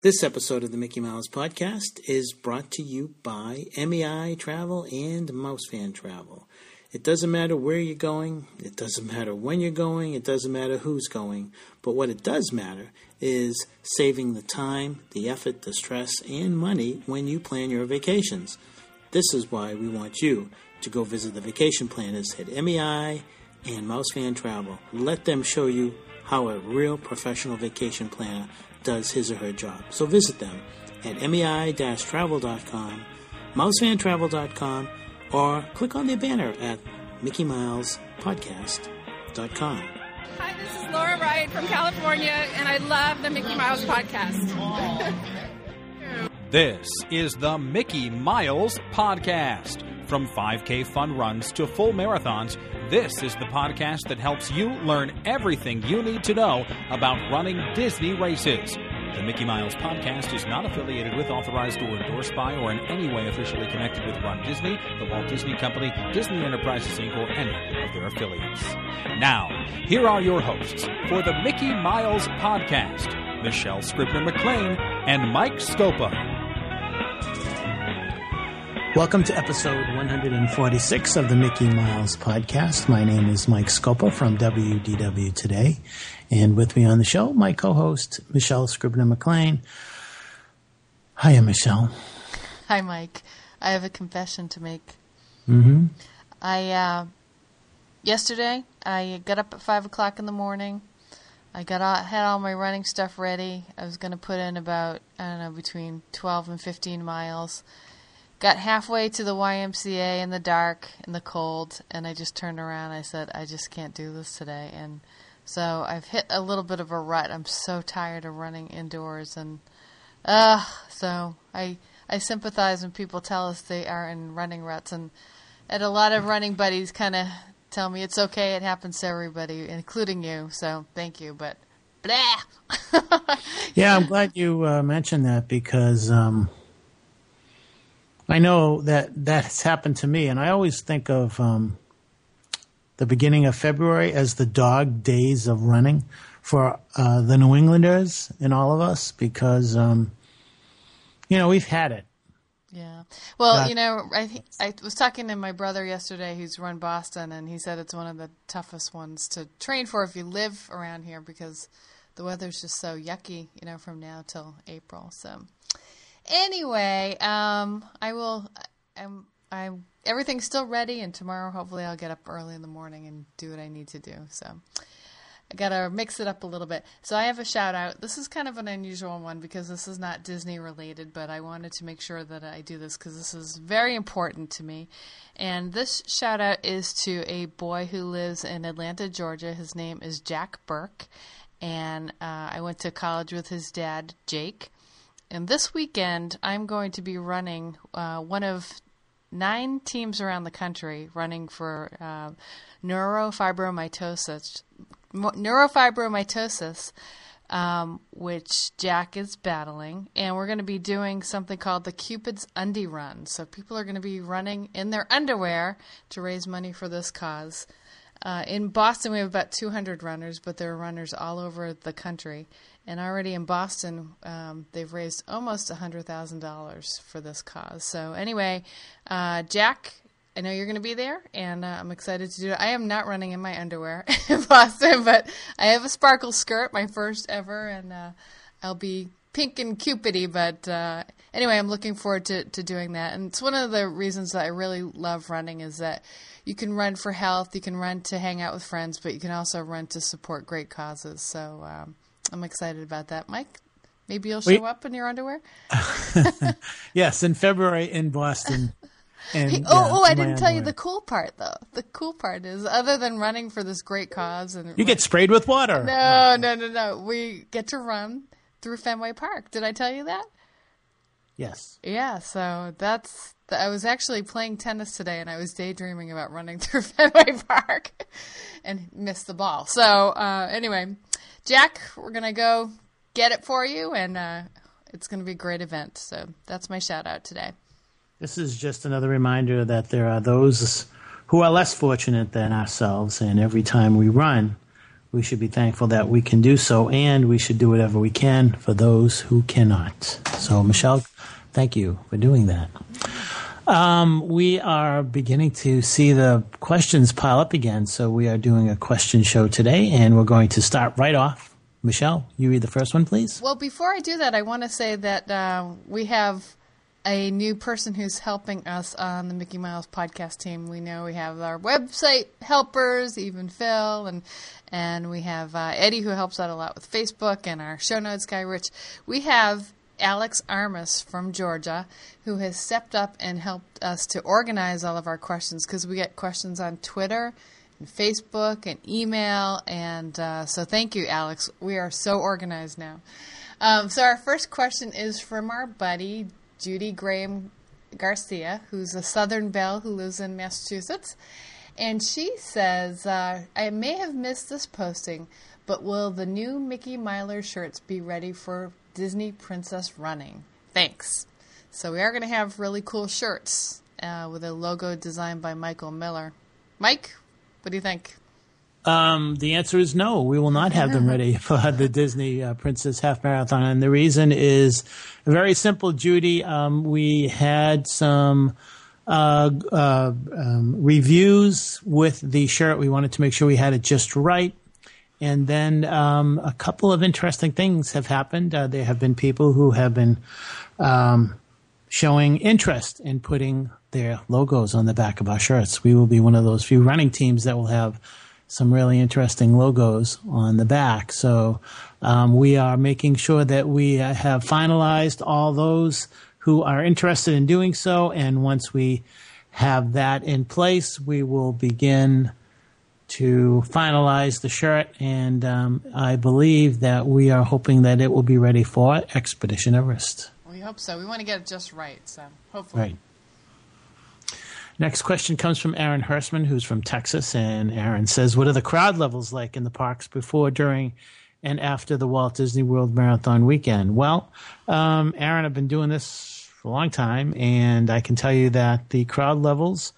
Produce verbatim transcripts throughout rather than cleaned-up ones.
This episode of the Mickey Mouse Podcast is brought to you by M E I Travel and Mouse Fan Travel. It doesn't matter where you're going, it doesn't matter when you're going, it doesn't matter who's going, but what it does matter is saving the time, the effort, the stress, and money when you plan your vacations. This is why we want you to go visit the vacation planners at M E I and Mouse Fan Travel. Let them show you how a real professional vacation planner does his or her job. So visit them at M E I travel dot com, mouse fan travel dot com, or click on their banner at mickey miles podcast dot com. Hi, this is Laura Wright from California, and I love the Mickey Mouse Podcast. This is the Mickey Miles Podcast. From five K fun runs to full marathons, this is the podcast that helps you learn everything you need to know about running Disney races. The Mickey Miles Podcast is not affiliated with, authorized, or endorsed by, or in any way officially connected with Run Disney, the Walt Disney Company, Disney Enterprises, Incorporated, or any of their affiliates. Now, here are your hosts for the Mickey Miles Podcast, Michelle Scribner-McLean and Mike Scopa. Welcome to episode one forty-six of the Mickey Miles Podcast. My name is Mike Scopa from W D W Today. And with me on the show, my co-host, Michelle Scribner-McLean. Hiya, Michelle. Hi, Mike. I have a confession to make. Mm-hmm. I, uh, yesterday, I got up at five o'clock in the morning. I got all, had all my running stuff ready. I was going to put in about, I don't know, between twelve and fifteen miles. Got halfway to the Y M C A in the dark, in the cold, and I just turned around. I said, I just can't do this today. And so I've hit a little bit of a rut. I'm so tired of running indoors. And uh, so I I sympathize when people tell us they are in running ruts. And, and a lot of running buddies kind of tell me it's okay. It happens to everybody, including you. So thank you. But blah. Yeah, I'm glad you uh, mentioned that because um, – I know that that's happened to me, and I always think of um, the beginning of February as the dog days of running for uh, the New Englanders and all of us because, um, you know, we've had it. Yeah. Well, Uh, you know, I th- I was talking to my brother yesterday who's run Boston, and he said it's one of the toughest ones to train for if you live around here because the weather's just so yucky, you know, from now till April, so... Anyway, um, I will, I'm, I'm, everything's still ready, and tomorrow hopefully I'll get up early in the morning and do what I need to do. So I got to mix it up a little bit. So I have a shout out. This is kind of an unusual one because this is not Disney related, but I wanted to make sure that I do this because this is very important to me. And this shout out is to a boy who lives in Atlanta, Georgia. His name is Jack Burke, and uh, I went to college with his dad, Jake. And this weekend, I'm going to be running uh, one of nine teams around the country running for uh, neurofibromatosis, neurofibromatosis, um, which Jack is battling. And we're going to be doing something called the Cupid's Undie Run. So people are going to be running in their underwear to raise money for this cause. Uh, in Boston, we have about two hundred runners, but there are runners all over the country. And already in Boston, um, they've raised almost one hundred thousand dollars for this cause. So anyway, uh, Jack, I know you're going to be there, and uh, I'm excited to do it. I am not running in my underwear in Boston, but I have a sparkle skirt, my first ever, and uh, I'll be pink and cupidy. But uh, anyway, I'm looking forward to, to doing that. And it's one of the reasons that I really love running is that you can run for health, you can run to hang out with friends, but you can also run to support great causes. So um, I'm excited about that. Mike, maybe you'll show Wait. up in your underwear? Yes, in February in Boston. And, Hey, oh, uh, oh! I in my didn't tell you underwear. the cool part, though. The cool part is, other than running for this great cause, and You get sprayed with water. no, no, no, no, we get to run through Fenway Park. Did I tell you that? Yes. Yeah. So that's. I was actually playing tennis today, and I was daydreaming about running through Fenway Park, and missed the ball. So uh, anyway, Jack, we're gonna go get it for you, and uh, it's gonna be a great event. So that's my shout out today. This is just another reminder that there are those who are less fortunate than ourselves, and every time we run, we should be thankful that we can do so, and we should do whatever we can for those who cannot. So, Michelle, thank you for doing that. Um, we are beginning to see the questions pile up again, so we are doing a question show today, and we're going to start right off. Michelle, you read the first one, please. Well, before I do that, I want to say that uh, we have a new person who's helping us on the Mickey Miles podcast team. We know we have our website helpers, even Phil, and and we have uh, Eddie, who helps out a lot with Facebook, and our show notes guy, Rich. We have Alex Armas from Georgia, who has stepped up and helped us to organize all of our questions, because we get questions on Twitter and Facebook and email, and uh, so thank you, Alex. We are so organized now. Um, so our first question is from our buddy, Judy Graham Garcia, who's a Southern belle who lives in Massachusetts. And she says, uh, I may have missed this posting, but will the new Mickey Miler shirts be ready for Disney Princess Running? Thanks. So we are going to have really cool shirts uh, with a logo designed by Michael Miller. Mike, what do you think? Um, the answer is no. We will not have them ready for the Disney uh, Princess Half Marathon. And the reason is very simple, Judy. Um, we had some uh, uh, um, reviews with the shirt. We wanted to make sure we had it just right. And then um, a couple of interesting things have happened. Uh, there have been people who have been um, showing interest in putting their logos on the back of our shirts. We will be one of those few running teams that will have some really interesting logos on the back. So um, we are making sure that we have finalized all those who are interested in doing so. And once we have that in place, we will begin to finalize the shirt. And um, I believe that we are hoping that it will be ready for Expedition Everest. We hope so. We want to get it just right. So hopefully. Right. Next question comes from Aaron Hirschman, who's from Texas. And Aaron says, what are the crowd levels like in the parks before, during, and after the Walt Disney World Marathon weekend? Well, um, Aaron, I've been doing this for a long time, and I can tell you that the crowd levels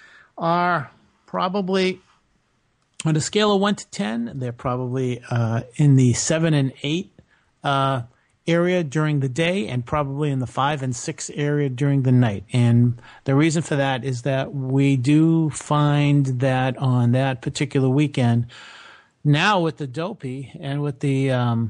are probably, on a scale of one to ten, they're probably uh, in the seven and eight uh area during the day, and probably in the five and six area during the night. And the reason for that is that we do find that on that particular weekend, now with the Dopey and with the um,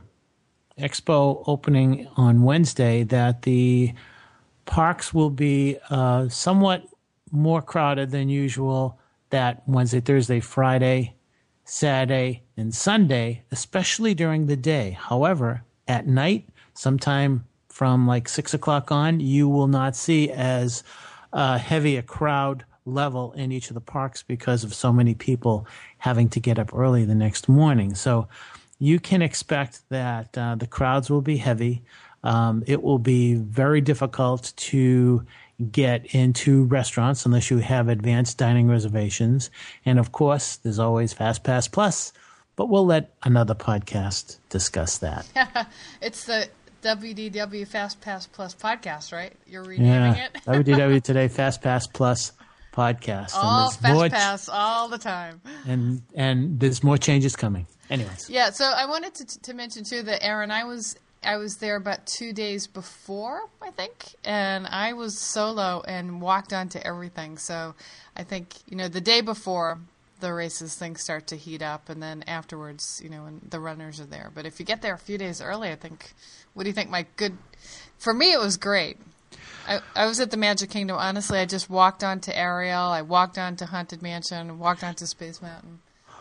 expo opening on Wednesday, that the parks will be uh, somewhat more crowded than usual that Wednesday, Thursday, Friday, Saturday, and Sunday, especially during the day. However, at night, sometime from like six o'clock on, you will not see as uh, heavy a crowd level in each of the parks because of so many people having to get up early the next morning. So you can expect that uh, the crowds will be heavy. Um, it will be very difficult to get into restaurants unless you have advanced dining reservations. And of course, there's always FastPass Plus, but we'll let another podcast discuss that. It's the W D W FastPass Plus podcast, right? You're renaming yeah. it? W D W Today FastPass Plus podcast. All FastPass all the time. And and there's more changes coming. Anyways. Yeah, so I wanted to, to mention, too, that, Aaron, I was I was there about two days before, I think, and I was solo and walked onto everything. So I think, you know, the day before the races, things start to heat up, and then afterwards, you know, when the runners are there. But if you get there a few days early, I think, what do you think, Mike? Good. For me, it was great. I, I was at the Magic Kingdom. Honestly, I just walked onto Ariel. I walked onto Haunted Mansion, walked onto Space Mountain.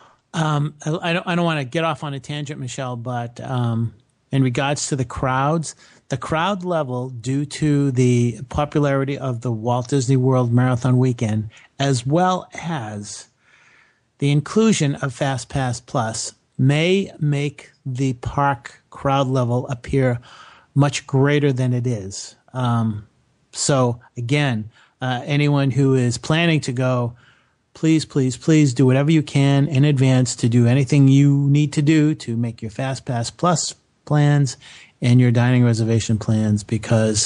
Um, I, I don't, I don't want to get off on a tangent, Michelle, but um, in regards to the crowds, the crowd level, due to the popularity of the Walt Disney World Marathon weekend, as well as the inclusion of FastPass Plus, may make the park crowd level appear much greater than it is. Um, so, again, uh, anyone who is planning to go, please, please, please do whatever you can in advance to do anything you need to do to make your FastPass Plus plans and your dining reservation plans, because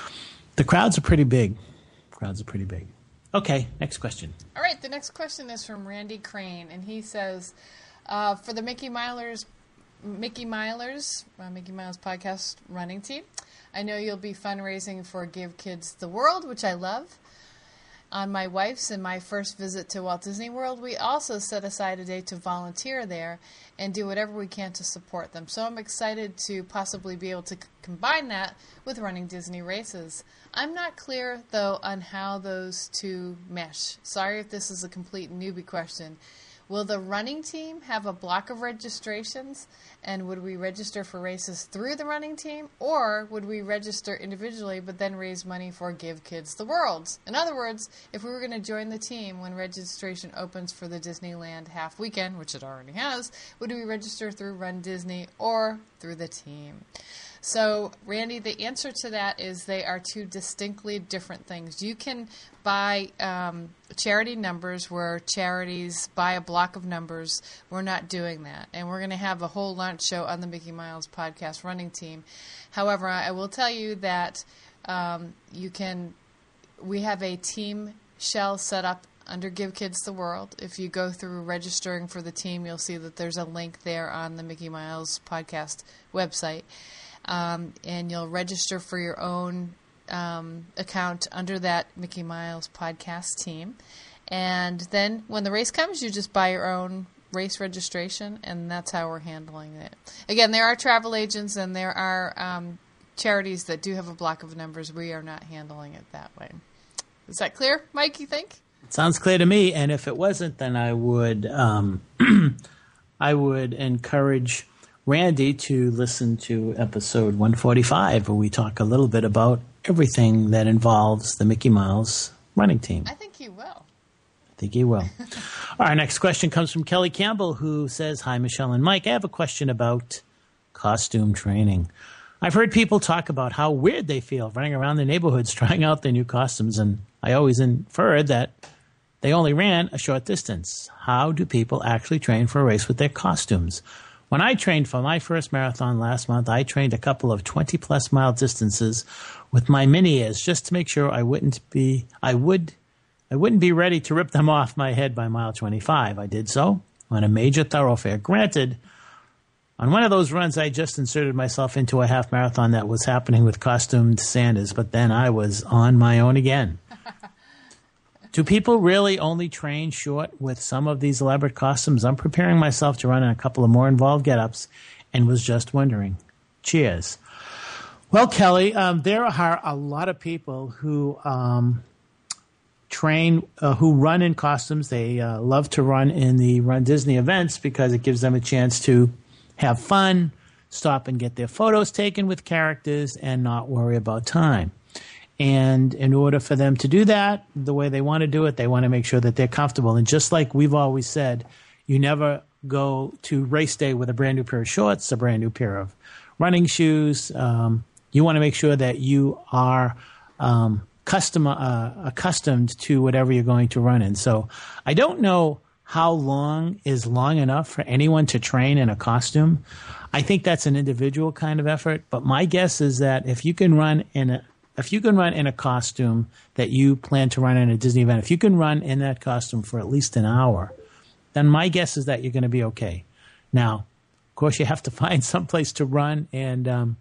the crowds are pretty big. Crowds are pretty big. Okay, next question. All right, the next question is from Randy Crane, and he says, Uh, for the Mickey Milers, Mickey Milers, uh, Mickey Miles Podcast running team, I know you'll be fundraising for Give Kids the World, which I love. On my wife's and my first visit to Walt Disney World, we also set aside a day to volunteer there and do whatever we can to support them. So I'm excited to possibly be able to c- combine that with running Disney races. I'm not clear, though, on how those two mesh. Sorry if this is a complete newbie question. Will the running team have a block of registrations, and would we register for races through the running team, or would we register individually but then raise money for Give Kids the World? In other words, if we were going to join the team when registration opens for the Disneyland half weekend, which it already has, would we register through Run Disney or through the team? So, Randy, the answer to that is they are two distinctly different things. You can buy um, charity numbers where charities buy a block of numbers. We're not doing that. And we're going to have a whole launch show on the Mickey Miles Podcast running team. However, I will tell you that um, you can, we have a team shell set up under Give Kids the World. If you go through registering for the team, you'll see that there's a link there on the Mickey Miles Podcast website. Um, and you'll register for your own um, account under that Mickey Miles Podcast team. And then when the race comes, you just buy your own race registration, and that's how we're handling it. Again, there are travel agents and there are um, charities that do have a block of numbers. We are not handling it that way. Is that clear, Mike, you think? It sounds clear to me, and if it wasn't, then I would um, I would encourage Randy to listen to episode one forty-five, where we talk a little bit about everything that involves the Mickey Mouse running team. I think he will. I think he will. Our next question comes from Kelly Campbell, who says, "Hi, Michelle and Mike. I have a question about costume training. I've heard people talk about how weird they feel running around the neighborhoods trying out their new costumes, and I always inferred that they only ran a short distance. How do people actually train for a race with their costumes? When I trained for my first marathon last month, I trained a couple of twenty-plus mile distances with my mini-ears just to make sure I wouldn't be I would I wouldn't be ready to rip them off my head by mile twenty-five. I did so on a major thoroughfare. Granted, on one of those runs, I just inserted myself into a half marathon that was happening with costumed Sanders, but then I was on my own again. Do people really only train short with some of these elaborate costumes? I'm preparing myself to run in a couple of more involved get-ups and was just wondering. Cheers." Well, Kelly, um, there are a lot of people who um, train, uh, who run in costumes. They uh, love to run in the Run Disney events because it gives them a chance to have fun, stop and get their photos taken with characters, and not worry about time. And in order for them to do that the way they want to do it, they want to make sure that they're comfortable. And just like we've always said, you never go to race day with a brand new pair of shorts, a brand new pair of running shoes. Um, you want to make sure that you are um, custom, uh, accustomed to whatever you're going to run in. So I don't know how long is long enough for anyone to train in a costume. I think that's an individual kind of effort. But my guess is that if you can run in a If you can run in a costume that you plan to run in a Disney event, if you can run in that costume for at least an hour, then my guess is that you're going to be okay. Now, of course, you have to find some place to run, and um,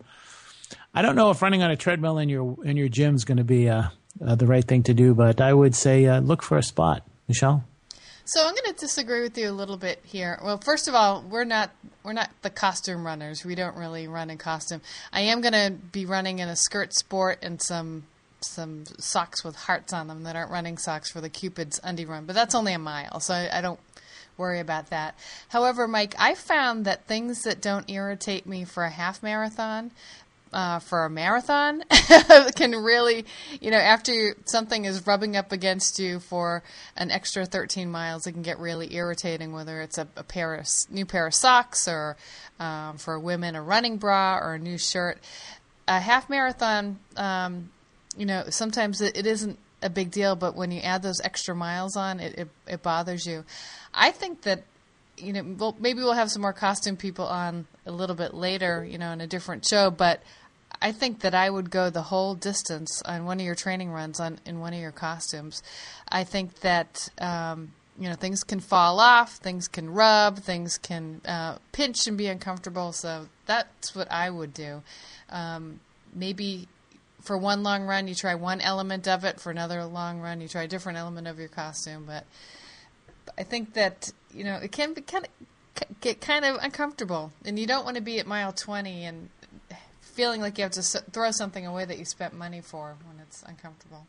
I don't know if running on a treadmill in your in your gym is going to be uh, uh, the right thing to do, but I would say uh, look for a spot. Michelle? So I'm going to disagree with you a little bit here. Well, first of all, we're not we're not the costume runners. We don't really run in costume. I am going to be running in a skirt sport and some some socks with hearts on them that aren't running socks for the Cupid's Undie Run, but that's only a mile, so I, I don't worry about that. However, Mike, I found that things that don't irritate me for a half marathon, Uh, for a marathon can really, you know, after something is rubbing up against you for an extra thirteen miles, it can get really irritating, whether it's a, a pair of, new pair of socks or um, for women a running bra or a new shirt. A half marathon, um, you know, sometimes it, it isn't a big deal, but when you add those extra miles on, it, it, it bothers you. I think that, you know, well, maybe we'll have some more costume people on a little bit later, you know, in a different show, but I think that I would go the whole distance on one of your training runs on in one of your costumes. I think that um, you know, things can fall off, things can rub, things can uh, pinch and be uncomfortable. So that's what I would do. Um, maybe for one long run, you try one element of it. For another long run, you try a different element of your costume. But I think that, you know, it can be kind of, get kind of uncomfortable. And you don't want to be at mile twenty and feeling like you have to throw something away that you spent money for when it's uncomfortable.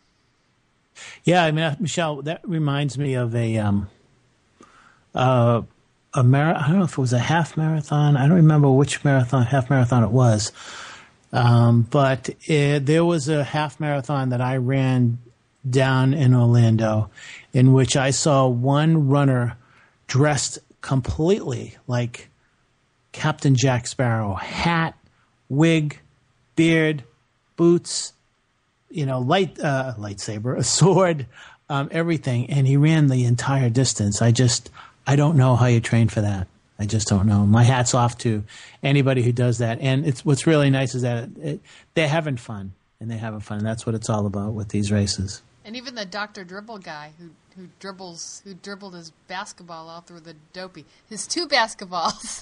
Yeah, I mean, Michelle, that reminds me of a um, uh, a mar- I don't know if it was a half marathon. I don't remember which marathon, half marathon it was. Um, but it, there was a half marathon that I ran down in Orlando in which I saw one runner dressed completely like Captain Jack Sparrow, hat, wig, beard, boots, you know, light uh, lightsaber, a sword, um, everything. And he ran the entire distance. I just, I don't know how you train for that. I just don't know. My hat's off to anybody who does that. And it's what's really nice is that it, it, they're having fun, and they're having fun. And that's what it's all about with these races. And even the Doctor Dribble guy who who dribbles who dribbled his basketball all through the dopey, his two basketballs.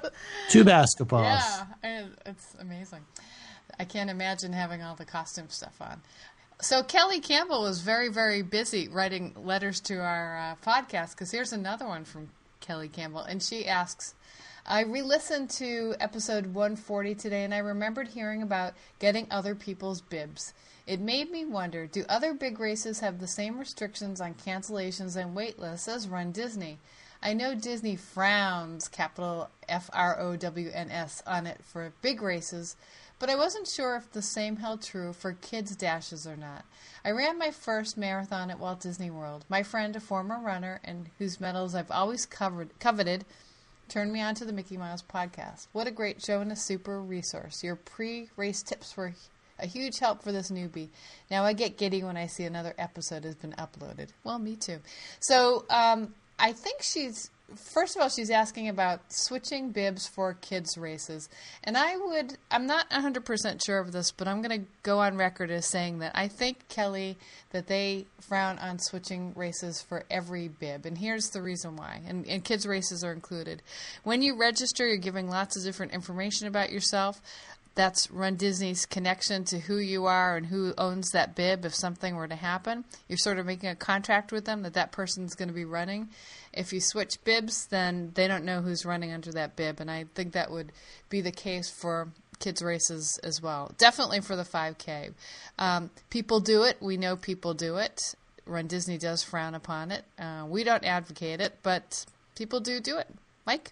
Two basketballs. Yeah, and it's amazing. I can't imagine having all the costume stuff on. So Kelly Campbell was very, very busy writing letters to our uh, podcast, because here's another one from Kelly Campbell. And she asks, I re-listened to episode one forty today, and I remembered hearing about getting other people's bibs. It made me wonder, do other big races have the same restrictions on cancellations and wait lists as Run Disney? I know Disney frowns, capital F R O W N S, on it for big races, but I wasn't sure if the same held true for kids' dashes or not. I ran my first marathon at Walt Disney World. My friend, a former runner and whose medals I've always covered, coveted, turned me on to the Mickey Mouse podcast. What a great show and a super resource. Your pre-race tips were a huge help for this newbie. Now I get giddy when I see another episode has been uploaded. Well, me too. So um, I think she's... First of all, she's asking about switching bibs for kids' races. And I would, I'm not one hundred percent sure of this, but I'm going to go on record as saying that I think, Kelly, that they frown on switching races for every bib. And here's the reason why. And, and kids' races are included. When you register, you're giving lots of different information about yourself. That's Run Disney's connection to who you are and who owns that bib if something were to happen. You're sort of making a contract with them that that person's going to be running. If you switch bibs, then they don't know who's running under that bib, and I think that would be the case for kids' races as well. Definitely for the five K. Um, people do it. We know people do it. Run Disney does frown upon it. Uh, we don't advocate it, but people do do it. Mike?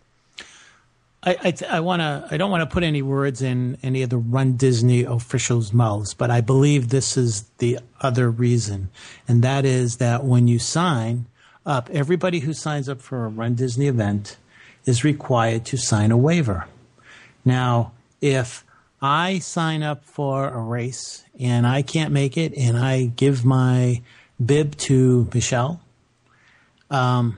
I I, I want to. I don't want to put any words in any of the Run Disney officials' mouths, but I believe this is the other reason, and that is that when you sign up, everybody who signs up for a Run Disney event is required to sign a waiver. Now, if I sign up for a race and I can't make it, and I give my bib to Michelle, um,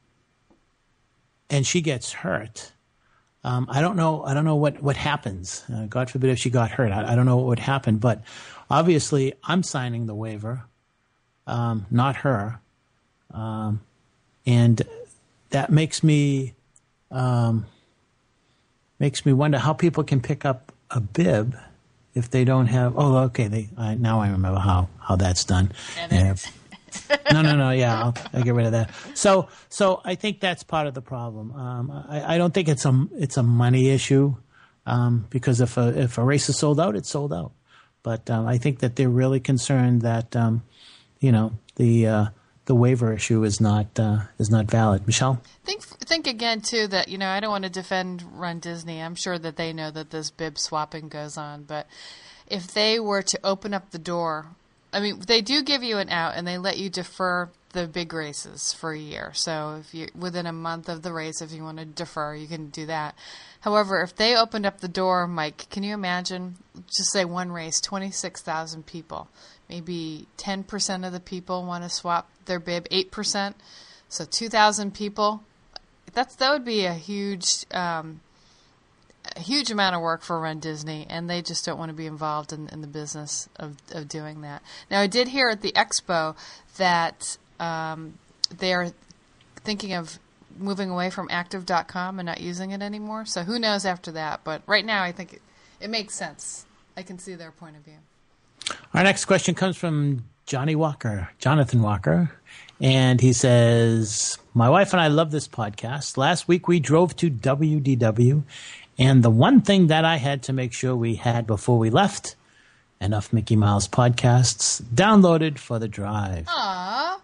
and she gets hurt. Um, I don't know. I don't know what what happens. Uh, God forbid if she got hurt. I, I don't know what would happen. But obviously, I'm signing the waiver, um, not her, um, and that makes me um, makes me wonder how people can pick up a bib if they don't have. Oh, okay. They I, now I remember how how that's done. Yeah. no, no, no. Yeah, I'll, I'll get rid of that. So, so I think that's part of the problem. Um, I, I don't think it's a it's a money issue, um, because if a if a race is sold out, it's sold out. But um, I think that they're really concerned that um, you know the uh, the waiver issue is not uh, is not valid. Michelle? Think think again too that you know I don't want to defend Run Disney. I'm sure that they know that this bib swapping goes on, but if they were to open up the door. I mean, they do give you an out, and they let you defer the big races for a year. So if you within a month of the race, if you want to defer, you can do that. However, if they opened up the door, Mike, can you imagine, just say one race, twenty-six thousand people. Maybe ten percent of the people want to swap their bib, eight percent. So two thousand people. That's That would be a huge... Um, a huge amount of work for Run Disney, and they just don't want to be involved in, in the business of, of doing that. Now, I did hear at the expo that um, they're thinking of moving away from active dot com and not using it anymore. So who knows after that? But right now, I think it, it makes sense. I can see their point of view. Our next question comes from Johnny Walker, Jonathan Walker, and he says, "My wife and I love this podcast. Last week we drove to W D W, and the one thing that I had to make sure we had before we left, enough Mickey Mouse podcasts downloaded for the drive." Aww.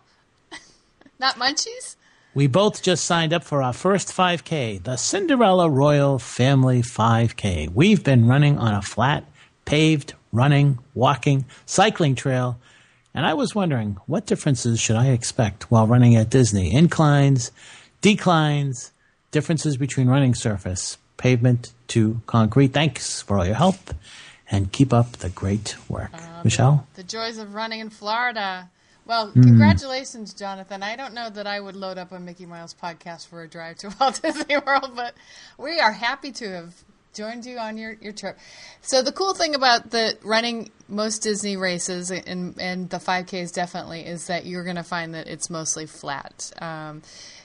Not munchies? We both just signed up for our first five K, the Cinderella Royal Family five K. We've been running on a flat, paved, running, walking, cycling trail, and I was wondering, what differences should I expect while running at Disney? Inclines, declines, differences between running surface, pavement to concrete. Thanks for all your help, and keep up the great work. Uh, Michelle? The, the joys of running in Florida. Well, congratulations, mm. Jonathan. I don't know that I would load up a Mickey Mouse podcast for a drive to Walt Disney World, but we are happy to have joined you on your, your trip. So the cool thing about the running most Disney races, and, and the five Ks definitely, is that you're going to find that it's mostly flat. Um,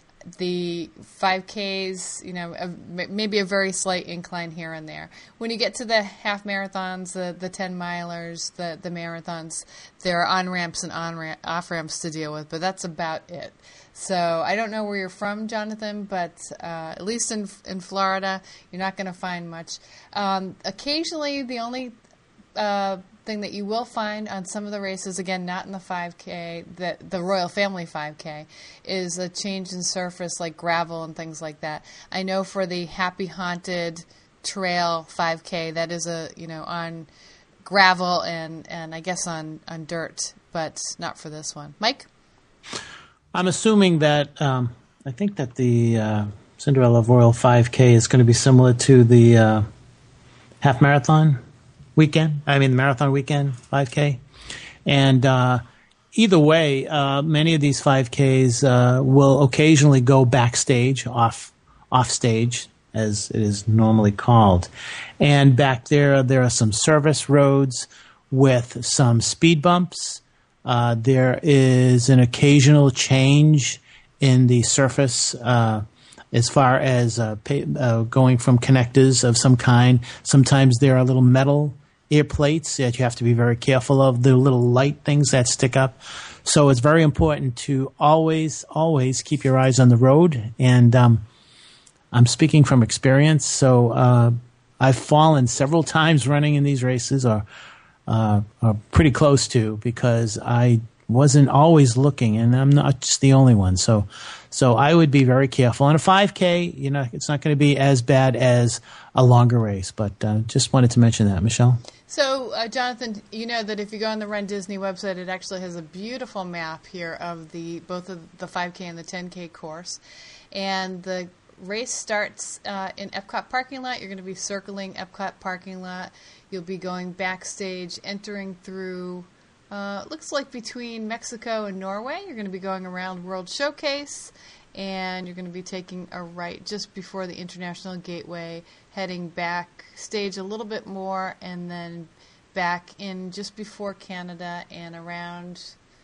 the five Ks, you know, a, maybe a very slight incline here and there. When you get to the half marathons, the, the ten milers, the, the marathons, there are on-ramps and on off-ramps to deal with, but that's about it. So I don't know where you're from, Jonathan, but uh, at least in in Florida, you're not going to find much. Um, occasionally, the only uh, thing that you will find on some of the races, again, not in the five K, the, the Royal Family five K, is a change in surface like gravel and things like that. I know for the Happy Haunted Trail five K, that is a, you know, on gravel and, and I guess on, on dirt, but not for this one. Mike? I'm assuming that, um, I think that the uh, Cinderella Royal five K is going to be similar to the uh, half marathon weekend. I mean, the marathon weekend five K. And uh, either way, uh, many of these five Ks uh, will occasionally go backstage, off off stage, as it is normally called. And back there, there are some service roads with some speed bumps. Uh, there is an occasional change in the surface uh, as far as uh, pay, uh, going from connectors of some kind. Sometimes there are little metal ear plates that you have to be very careful of, the little light things that stick up. So it's very important to always, always keep your eyes on the road. And um, I'm speaking from experience, so uh, I've fallen several times running in these races, or Uh, are pretty close to, because I wasn't always looking, and I'm not just the only one. So, so I would be very careful. On a five K, you know, it's not going to be as bad as a longer race. But uh, just wanted to mention that, Michelle. So, uh, Jonathan, you know that if you go on the Run Disney website, it actually has a beautiful map here of the both of the five K and the ten K course, and the race starts uh, in Epcot parking lot. You're going to be circling Epcot parking lot. You'll be going backstage, entering through, uh, looks like between Mexico and Norway. You're going to be going around World Showcase, and you're going to be taking a right just before the International Gateway, heading backstage a little bit more, and then back in just before Canada and around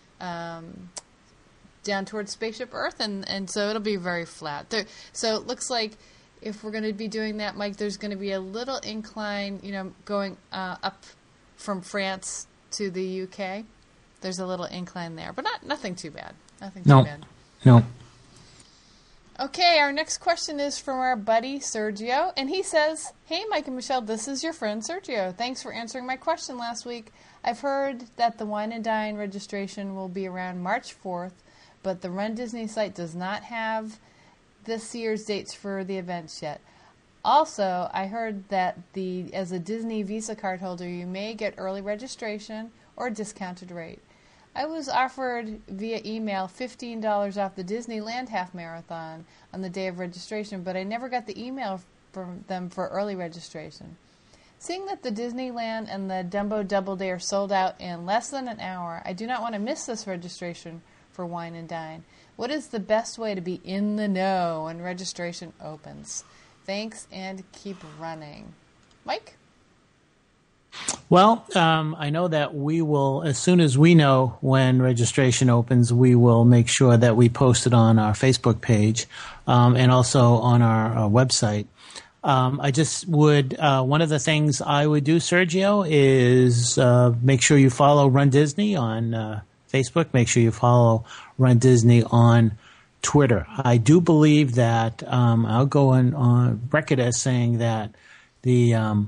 um, down towards Spaceship Earth, and, and so it'll be very flat. There, so it looks like if we're going to be doing that, Mike, there's going to be a little incline, you know, going uh, up from France to the U K. There's a little incline there, but not nothing too bad. Nothing too no. bad. No. Okay, our next question is from our buddy Sergio, and he says, "Hey, Mike and Michelle, this is your friend Sergio. Thanks for answering my question last week. I've heard that the Wine and Dine registration will be around March fourth, but the Run Disney site does not have this year's dates for the events yet. Also, I heard that the as a Disney Visa card holder, you may get early registration or a discounted rate. I was offered via email fifteen dollars off the Disneyland Half Marathon on the day of registration, but I never got the email from them for early registration. Seeing that the Disneyland and the Dumbo Double Day are sold out in less than an hour, I do not want to miss this registration for Wine and Dine. What is the best way to be in the know when registration opens? Thanks, and keep running." Mike? Well, um, I know that we will, as soon as we know when registration opens, we will make sure that we post it on our Facebook page um, and also on our, our website. Um, I just would, uh, one of the things I would do, Sergio, is uh, make sure you follow Run Disney on uh, Facebook. Make sure you follow Run Disney on Twitter. I do believe that um, I'll go on, on record as saying that the um,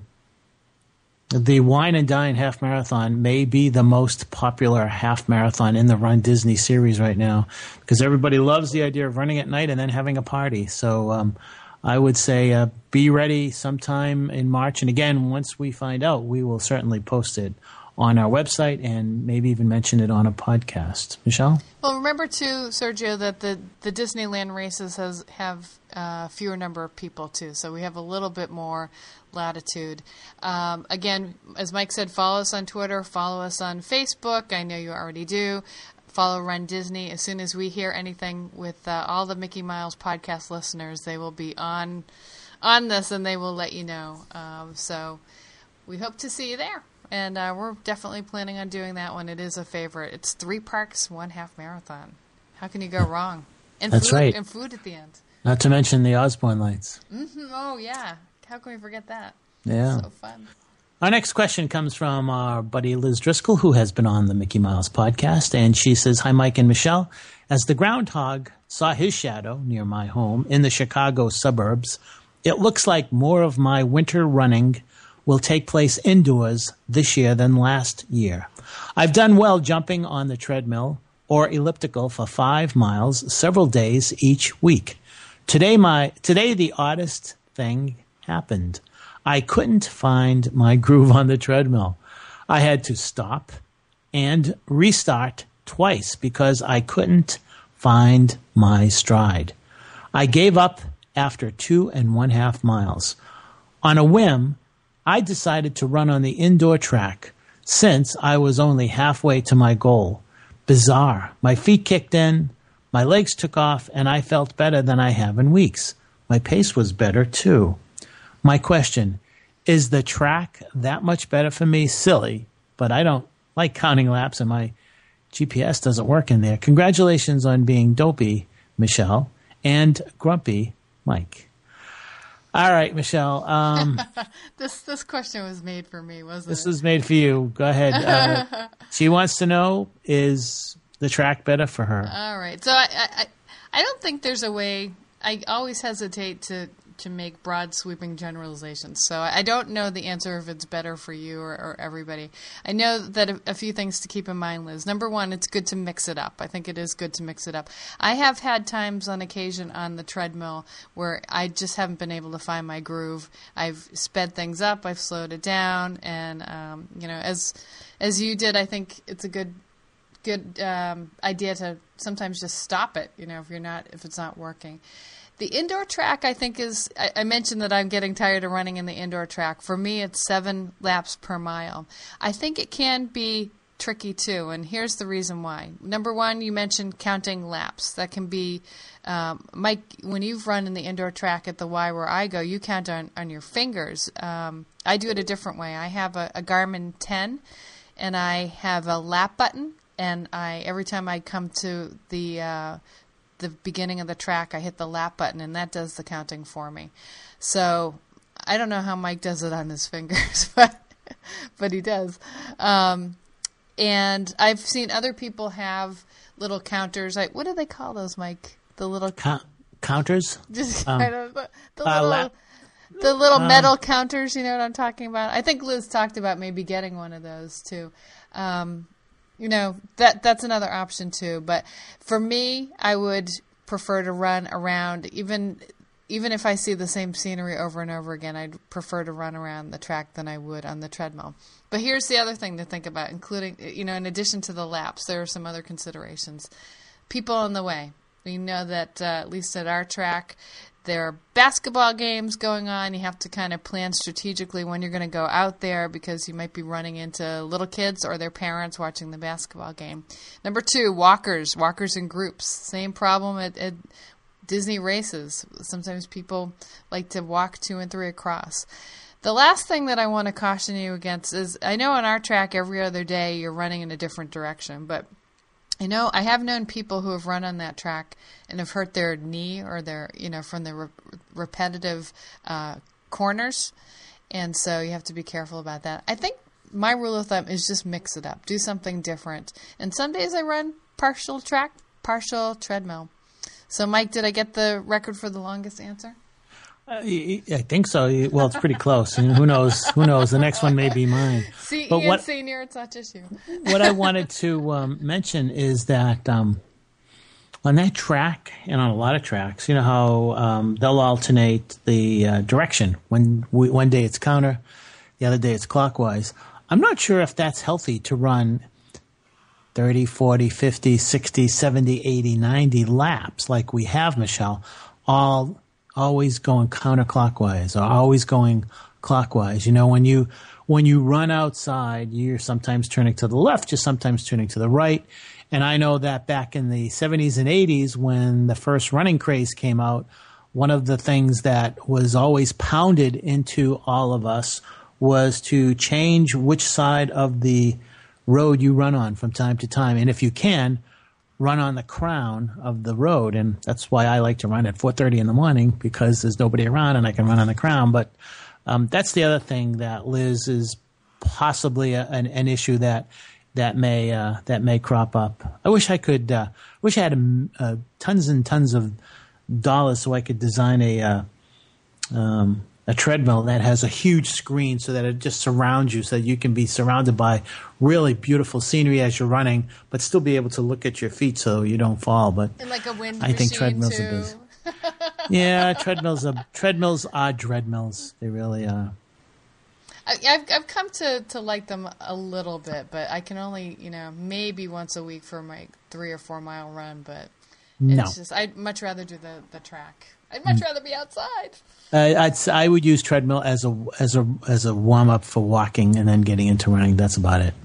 the Wine and Dine Half Marathon may be the most popular half marathon in the Run Disney series right now because everybody loves the idea of running at night and then having a party. So um, I would say uh, be ready sometime in March. And again, once we find out, we will certainly post it on our website and maybe even mention it on a podcast. Michelle? Well, remember too, Sergio, that the, the Disneyland races has have uh, fewer number of people too, so we have a little bit more latitude. Um, again, as Mike said, follow us on Twitter, follow us on Facebook. I know you already do. Follow Run Disney. As soon as we hear anything with uh, all the Mickey Miles podcast listeners, they will be on on this and they will let you know. Um, so we hope to see you there. And uh, we're definitely planning on doing that one. It is a favorite. It's three parks, one half marathon. How can you go wrong? And That's food, right. And food at the end. Not to mention the Osborne lights. Mm-hmm. Oh, yeah. How can we forget that? Yeah. So fun. Our next question comes from our buddy Liz Driscoll, who has been on the Mickey Miles podcast. And she says, hi, Mike and Michelle. As the groundhog saw his shadow near my home in the Chicago suburbs, it looks like more of my winter running will take place indoors this year than last year. I've done well jumping on the treadmill or elliptical for five miles several days each week. Today, my today the oddest thing happened. I couldn't find my groove on the treadmill. I had to stop and restart twice because I couldn't find my stride. I gave up after two and one half miles. On a whim, I decided to run on the indoor track since I was only halfway to my goal. Bizarre. My feet kicked in, my legs took off, and I felt better than I have in weeks. My pace was better, too. My question, is the track that much better for me? Silly, but I don't like counting laps, and my G P S doesn't work in there. Congratulations on being dopey, Michelle, and grumpy, Mike. All right, Michelle. Um, this this question was made for me, wasn't this it? This was made for you. Go ahead. Uh, she wants to know, is the track better for her? All right. So I, I, I don't think there's a way. I always hesitate to, to make broad sweeping generalizations. So I don't know the answer if it's better for you or, or everybody. I know that a, a few things to keep in mind, Liz. Number one, it's good to mix it up. I think it is good to mix it up. I have had times on occasion on the treadmill where I just haven't been able to find my groove. I've sped things up, I've slowed it down, and um, you know, as as you did, I think it's a good good um, idea to sometimes just stop it. You know, if you're not if it's not working. The indoor track, I think, is, I, I mentioned that I'm getting tired of running in the indoor track. For me, it's seven laps per mile. I think it can be tricky, too, and here's the reason why. Number one, you mentioned counting laps. That can be, um, Mike, when you've run in the indoor track at the Y where I go, you count on, on your fingers. Um, I do it a different way. I have a, a Garmin ten, and I have a lap button, and I every time I come to the uh, the beginning of the track, I hit the lap button, and that does the counting for me. So I don't know how Mike does it on his fingers, but but he does. Um, and I've seen other people have little counters. I, what do they call those, Mike? The little Co- counters? Just um, kind of the, the uh, little lap- the little um, metal counters. You know what I'm talking about? I think Liz talked about maybe getting one of those too. Um, You know, that that's another option too. But for me, I would prefer to run around, even even if I see the same scenery over and over again, I'd prefer to run around the track than I would on the treadmill. But here's the other thing to think about, including, you know, in addition to the laps, there are some other considerations. People on the way. We know that, uh, at least at our track, there are basketball games going on. You have to kind of plan strategically when you're going to go out there because you might be running into little kids or their parents watching the basketball game. Number two, walkers, walkers in groups. Same problem at, at Disney races. Sometimes people like to walk two and three across. The last thing that I want to caution you against is, I know on our track every other day you're running in a different direction, but I know I have known people who have run on that track and have hurt their knee or their, you know, from the re- repetitive uh, corners, and so you have to be careful about that. I think my rule of thumb is just mix it up, do something different. And some days I run partial track, partial treadmill. So, Mike, did I get the record for the longest answer? Uh, I think so. Well, it's pretty close. And who knows? Who knows? The next one may be mine. See, but Ian what, Senior, it's not just you. What I wanted to um, mention is that um, on that track and on a lot of tracks, you know how um, they'll alternate the uh, direction. When we, one day it's counter, the other day it's clockwise. I'm not sure if that's healthy to run thirty, forty, fifty, sixty, seventy, eighty, ninety laps like we have, Michelle, all always going counterclockwise or always going clockwise. You know, when you when you run outside, you're sometimes turning to the left, you're sometimes turning to the right. And I know that back in the seventies and eighties when the first running craze came out, one of the things that was always pounded into all of us was to change which side of the road you run on from time to time. And if you can, run on the crown of the road. And that's why I like to run at four thirty in the morning, because there's nobody around and I can run on the crown. But um, that's the other thing that, Liz, is possibly a, an, an issue that that may uh, that may crop up. I wish I could. Uh, wish I had uh, tons and tons of dollars so I could design a uh, um, a treadmill that has a huge screen so that it just surrounds you, so that you can be surrounded by really beautiful scenery as you're running, but still be able to look at your feet so you don't fall. But and like a wind I think machine treadmills too. are busy. Yeah, treadmills are treadmills are treadmills. They really are. I, I've I've come to, to like them a little bit, but I can only, you know, maybe once a week for my three or four mile run. But No. it's just, I'd much rather do the, the track. I'd much rather be outside. Uh, I'd s- I would use treadmill as a as a as a warm up for walking and then getting into running. That's about it.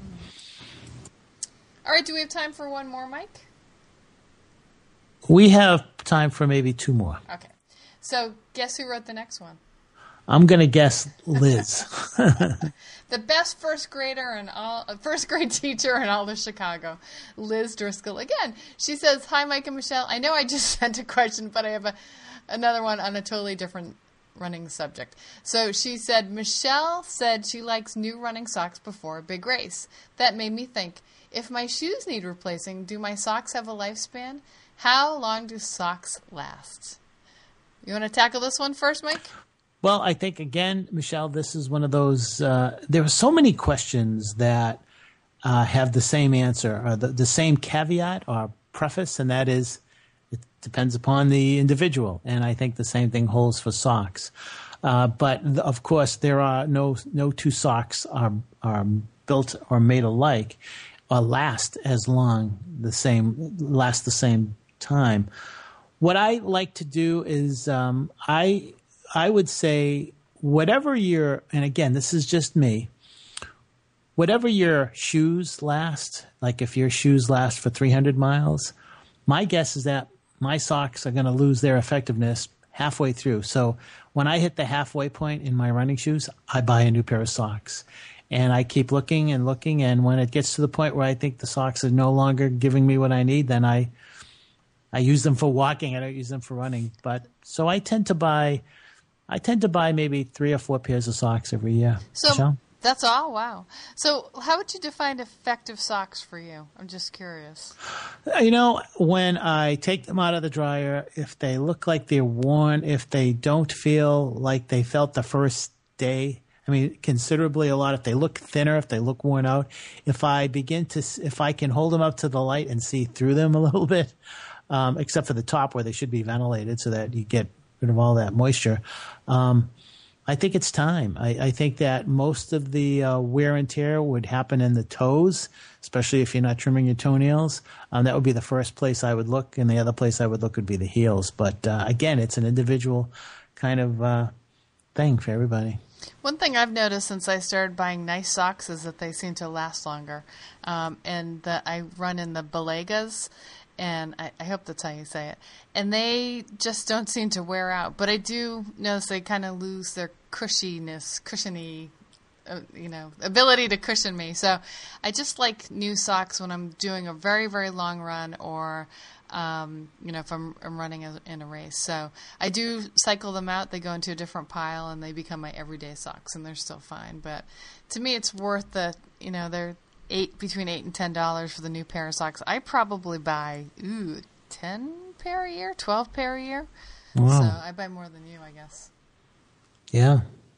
All right, do we have time for one more, Mike? We have time for maybe two more. Okay. So guess who wrote the next one? I'm going to guess Liz. The best first grader and all uh, first grade teacher in all of Chicago, Liz Driscoll. Again, she says, "Hi, Mike and Michelle. I know I just sent a question, but I have a, another one on a totally different running subject." So she said, "Michelle said she likes new running socks before a big race. That made me think, if my shoes need replacing, do my socks have a lifespan? How long do socks last?" You want to tackle this one first, Mike? Well, I think, again, Michelle, this is one of those, uh, there are so many questions that uh, have the same answer, or the, the same caveat or preface, and that is, it depends upon the individual. And I think the same thing holds for socks. Uh, but, th- of course, there are no no two socks are are built or made alike or last as long, the same, last the same time. What I like to do is um, I... I would say whatever your, and again, this is just me, whatever your shoes last, like if your shoes last for three hundred miles, my guess is that my socks are going to lose their effectiveness halfway through. So when I hit the halfway point in my running shoes, I buy a new pair of socks. And I keep looking and looking, and when it gets to the point where I think the socks are no longer giving me what I need, then I I use them for walking. I don't use them for running. But so I tend to buy... I tend to buy maybe three or four pairs of socks every year. So Michelle? that's all? Wow. So how would you define effective socks for you? I'm just curious. You know, when I take them out of the dryer, if they look like they're worn, if they don't feel like they felt the first day, I mean, considerably a lot, if they look thinner, if they look worn out, if I begin to, if I can hold them up to the light and see through them a little bit, um, except for the top where they should be ventilated so that you get rid of all that moisture. Um, I think it's time. I, I think that most of the uh, wear and tear would happen in the toes, especially if you're not trimming your toenails. Um, that would be the first place I would look, and the other place I would look would be the heels. But uh, again, it's an individual kind of uh, thing for everybody. One thing I've noticed since I started buying nice socks is that they seem to last longer. Um, and the, I run in the Balegas, and I, I hope that's how you say it. And they just don't seem to wear out. But I do notice they kind of lose their cushiness, cushiony, uh, you know, ability to cushion me. So I just like new socks when I'm doing a very, very long run or, um, you know, if I'm, I'm running a, in a race. So I do cycle them out. They go into a different pile and they become my everyday socks, and they're still fine. But to me, it's worth the, you know, they're eight between eight and ten dollars for the new pair of socks. I probably buy ooh ten pair a year, twelve pair a year. Wow. So I buy more than you, I guess. Yeah.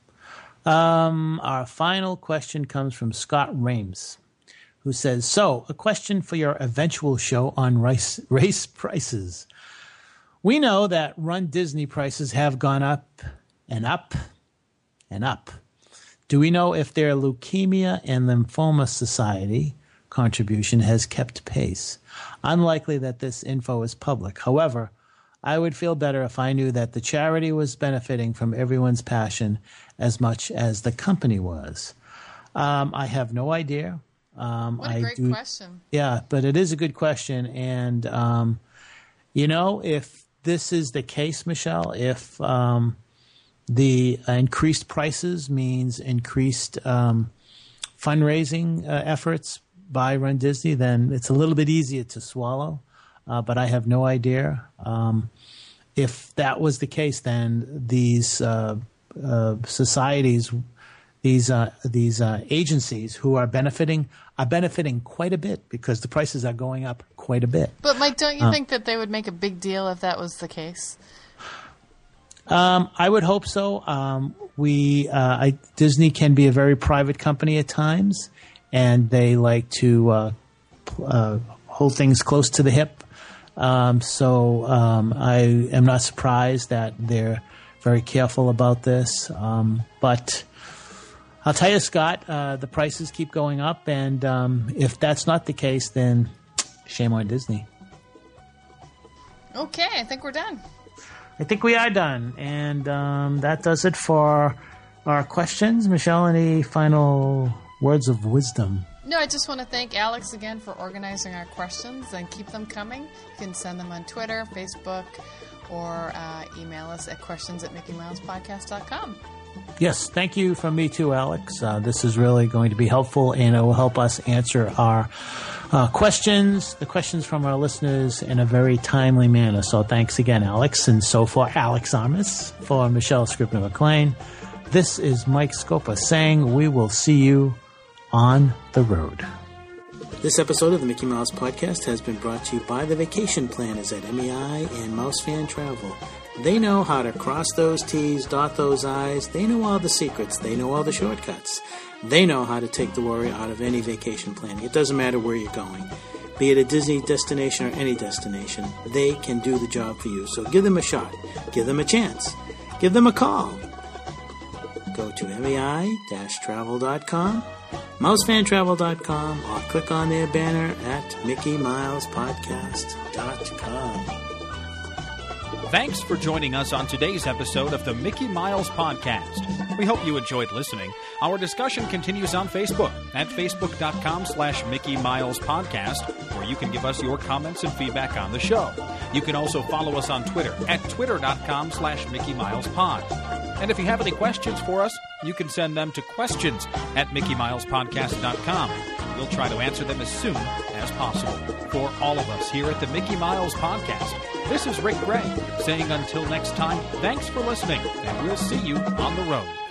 Um, our final question comes from Scott Rames, who says, so a question for your eventual show on race, race prices. We know that Run Disney prices have gone up and up and up. Do we know if their Leukemia and Lymphoma Society contribution has kept pace? Unlikely that this info is public. However, I would feel better if I knew that the charity was benefiting from everyone's passion as much as the company was. Um, I have no idea. Um, what a I great do, question. Yeah, but it is a good question. And, um, you know, if this is the case, Michelle, if um, the increased prices means increased um, fundraising uh, efforts by Run Disney, then it's a little bit easier to swallow. Uh, but I have no idea. Um, if that was the case, then these uh, uh, societies, these uh, these uh, agencies who are benefiting are benefiting quite a bit because the prices are going up quite a bit. But Mike, don't you uh, think that they would make a big deal if that was the case? Um, I would hope so. Um, we uh, I, Disney can be a very private company at times, and they like to uh, uh, hold things close to the hip. Um, so um, I am not surprised that they're very careful about this. Um, but I'll tell you, Scott, uh, the prices keep going up, and um, if that's not the case, then shame on Disney. Okay, I think we're done. I think we are done, and um, that does it for our questions. Michelle, any final words of wisdom? No, I just want to thank Alex again for organizing our questions and keep them coming. You can send them on Twitter, Facebook, or uh, email us at questions at mickey miles podcast dot com. Yes, thank you from me too, Alex. Uh, this is really going to be helpful, and it will help us answer our uh, questions, the questions from our listeners, in a very timely manner. So thanks again, Alex. And so for Alex Armas, for Michelle Scribner-McLean, this is Mike Scopa saying we will see you on the road. This episode of the Mickey Mouse Podcast has been brought to you by the Vacation Planners at M E I and Mouse Fan Travel. They know how to cross those T's, dot those I's. They know all the secrets. They know all the shortcuts. They know how to take the worry out of any vacation planning. It doesn't matter where you're going. Be it a Disney destination or any destination, they can do the job for you. So give them a shot. Give them a chance. Give them a call. Go to M E I travel dot com. mouse fan travel dot com, or click on their banner at mickey miles podcast dot com. Thanks for joining us on today's episode of the Mickey Miles Podcast. We hope you enjoyed listening. Our discussion continues on Facebook at facebook dot com slash Mickey Miles Podcast, where you can give us your comments and feedback on the show. You can also follow us on Twitter at twitter dot com slash Mickey Miles Pod. And if you have any questions for us, you can send them to questions at mickey miles podcast dot com. We'll try to answer them as soon as possible. For all of us here at the Mickey Miles Podcast, this is Rick Gray saying until next time, thanks for listening, and we'll see you on the road.